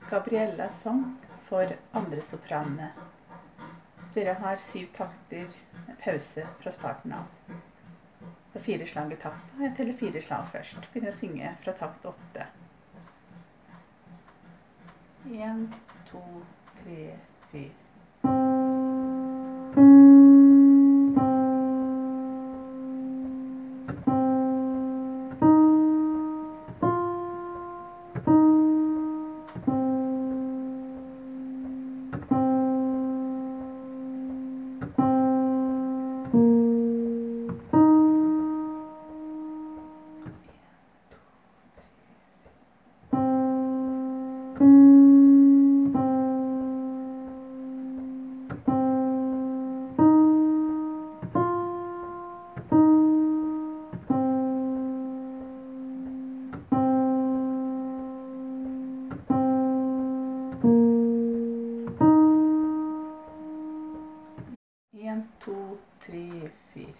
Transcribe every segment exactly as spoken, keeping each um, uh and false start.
Gabriella sang for andre sopranene. Dere har syv takter pause fra starten av. Det er fire slag i takt. Jeg teller fire slag først. Begynner å synge fra takt åtte. En, to, tre, fire. En, to, tre, fire.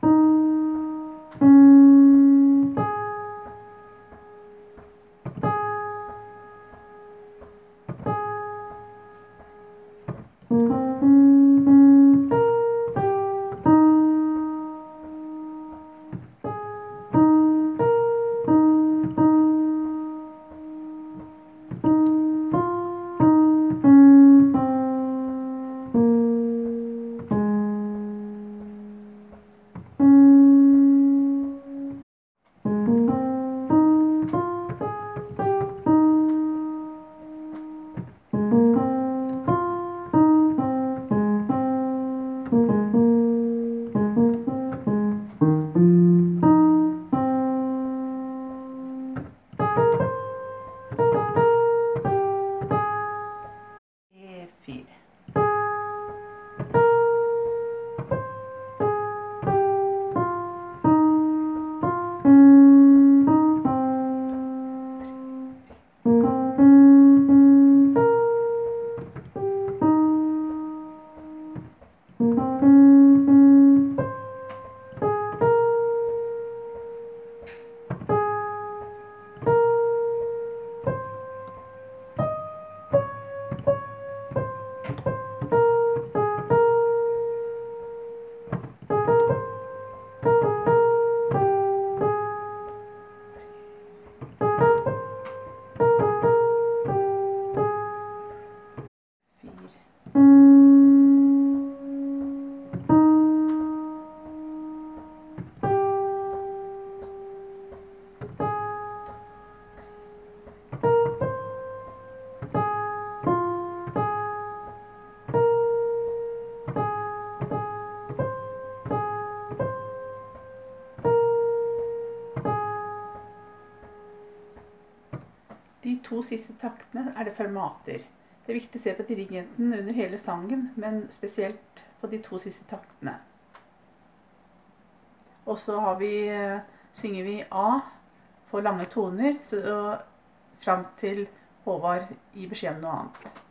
Fire. De to siste taktene er det fermater. Det er viktig å se på dirigenten under hele sangen, men spesielt på de to siste taktene. Og så har vi, synger vi A på lange toner, så frem til Håvard gir beskjed om noe annet.